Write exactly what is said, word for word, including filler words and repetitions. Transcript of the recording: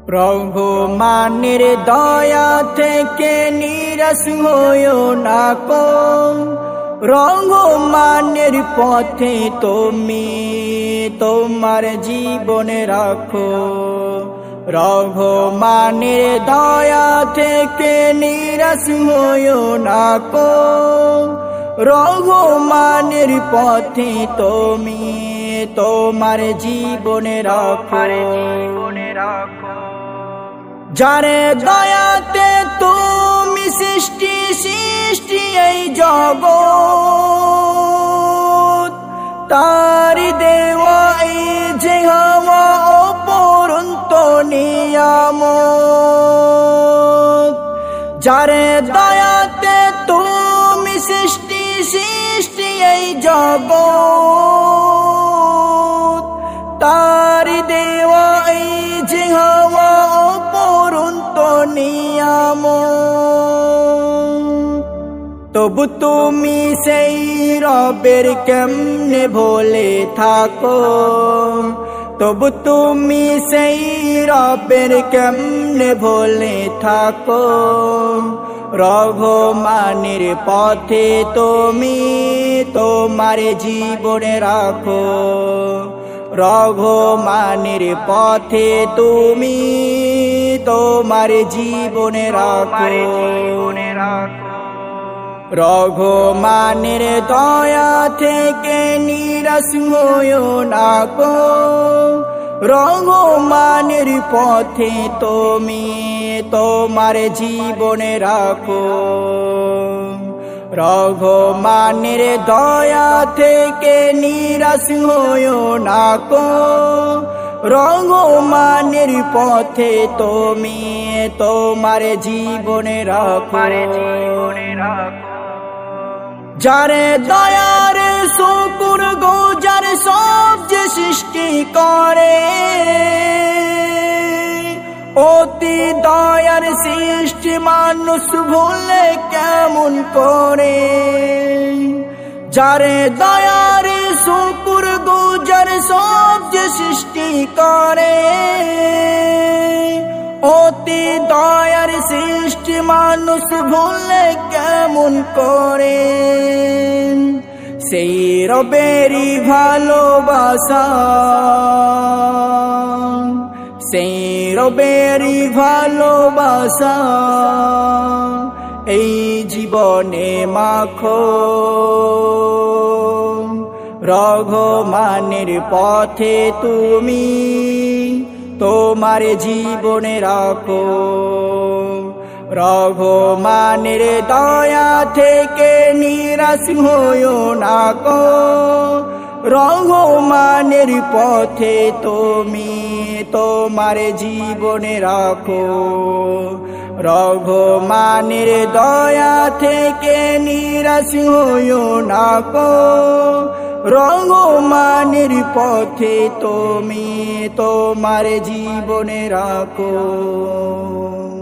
রঘুমানের দয়া থেকে নিরাশ হইও না কো, রঘুমানের পথে তুমি তোমার জীবনে রাখো। রঘুমানের দয়া থেকে নিরাশ হইও না কো, রঘুমানের পথে তুমি তোমার জীবনে রাখো। যারে দয়াতে তুমি সৃষ্টি সৃষ্টি এই জগৎ, তারি দেওয়া এই যে হওয়া অপরন্ত নিয়ামত। যারে দয়াতে তুমি সৃষ্টি সৃষ্টি এই জগৎ, তারি দেওয়া এই যে হওয়া অপরন্ত নিয়ামত। তবু তুমি সেই রবের কেমনে ভুলে থাকো, তবু তুমি সেই রবের কেমনে ভুলে থাকো। রঘুমানের পথে তুমি তোমার জীবনে রাখো। রঘুমানের পথে তুমি তোমার জীবনে রাখো। রঘুমানের দয়া থেকে নিরাশ হইও না কো, রঘুমানের পথে তুমি তোমার জীবনে রাখো। রঘুমানের দয়া থেকে নিরাশ হইও না কো, রঘুমানের পথে তুমি তোমার জীবনে রাখো। যারে দয়ার শুকুর গুজার সব যে সৃষ্টি করে, অতি দয়ার সৃষ্টি মানুষ ভুলে কেমন করে। যারে দয়ার শুকুর গুজার সব যে সৃষ্টি করে, অতি দয়ার সৃষ্টি মানুষ ভুলে কেমন করে। সেই রবেরই ভালোবাসা, সেই রবেরই ভালোবাসা এই জীবনে মাখো। রঘুমানের পথে তুমি তোমার জীবনে রাখো। রঘুমানের দয়া থেকে নিরাশ হইও না কো, রঘুমানের পথে তুমি তোমার জীবনে রাখো। রঘুমানের দয়া থেকে নিরাশ হইও না কো, রঘুমানের পথে তুমি তোমার জীবনে রাখো।